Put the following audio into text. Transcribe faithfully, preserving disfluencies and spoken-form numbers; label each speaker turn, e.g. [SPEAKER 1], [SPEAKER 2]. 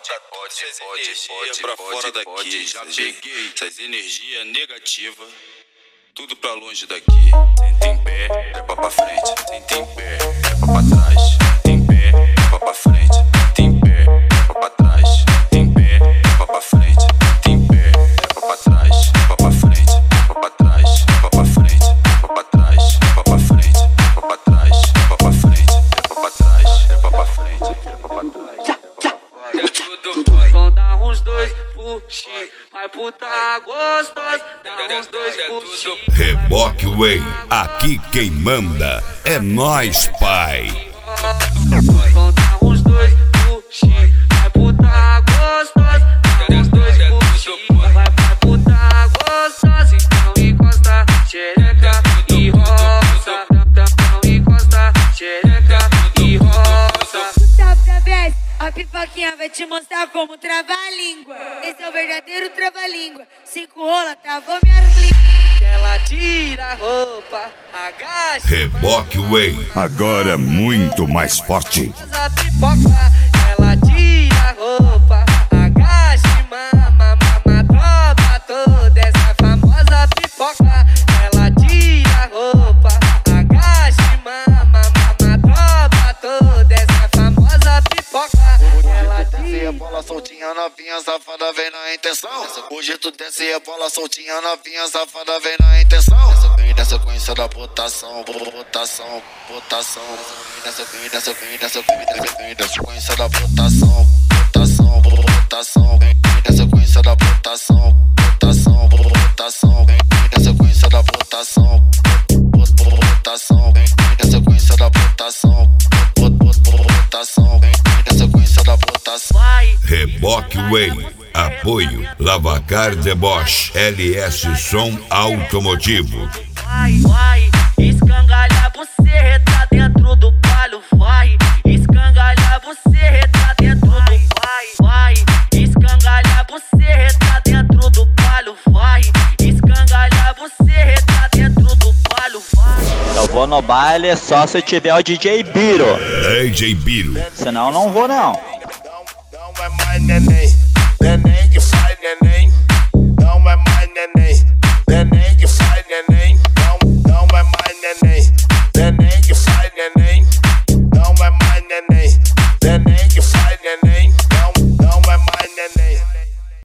[SPEAKER 1] pode, pra fora daqui. Já peguei essas energias negativas, tudo pra longe daqui. Senta em pé, trepa pra frente. Senta em pé, trepa pra trás. Senta em pé, trepa pra frente. Senta em pé, trepa pra trás. Senta em pé, trepa pra frente. Senta em pé, trepa pra trás. Trepa pra frente, trepa pra trás. Trepa pra frente, trepa pra trás. Trepa pra frente, trepa pra trás. Trepa pra frente, trepa pra trás. Trepa pra frente, trepa pra trás.
[SPEAKER 2] Vão dar uns dois puxi, vai puta gostosa, dá uns dois puxi.
[SPEAKER 3] Reboque Way, aqui quem manda é nós, pai.
[SPEAKER 2] Vão dar uns dois puxi, vai puta gostosa, dá uns dois puxi. Vai pra puta gostosa, então encosta, xereca e roça. Então encosta, xereca e roça.
[SPEAKER 4] A pipoquinha vai te mostrar como trava a língua. Esse é o verdadeiro trava-língua. Cinco rola, travou minha língua.
[SPEAKER 2] Ela tira a roupa, agacha.
[SPEAKER 3] Reboque Way, agora muito mais forte.
[SPEAKER 2] A pipoca, ela tira a roupa, agacha e mama, mama, tropa toda essa famosa pipoca. Ela tira a roupa, agacha e mama, mama, tropa toda essa famosa pipoca.
[SPEAKER 5] Ela desce e bola soltinha, novinha safada vem na intenção. Hoje tu desce e bola soltinha, novinha safada vem na intenção. Essa vem da sequência da botação, botação, botação. Nessa vem dessa vem dessa vem dessa vem da sequência da botação, botação, botação. Vem da sequência da botação, botação, botação. Vem da sequência da botação, botação. Vem da sequência da botação, botação. Vem da sequência da botação.
[SPEAKER 3] Reboque Way, apoio Lavacar de Bosch, L S Som Automotivo.
[SPEAKER 2] Vai, vai, escangalha você, tá dentro do palho, vai. Escangalha você, tá dentro do vai, vai. Escangalha você, tá dentro do palho, vai. Escangalha você, tá dentro do palho, vai.
[SPEAKER 6] Eu vou no baile só se tiver o D J Biro.
[SPEAKER 3] D J Biro.
[SPEAKER 6] Senão não vou não.
[SPEAKER 5] Não é mais neném.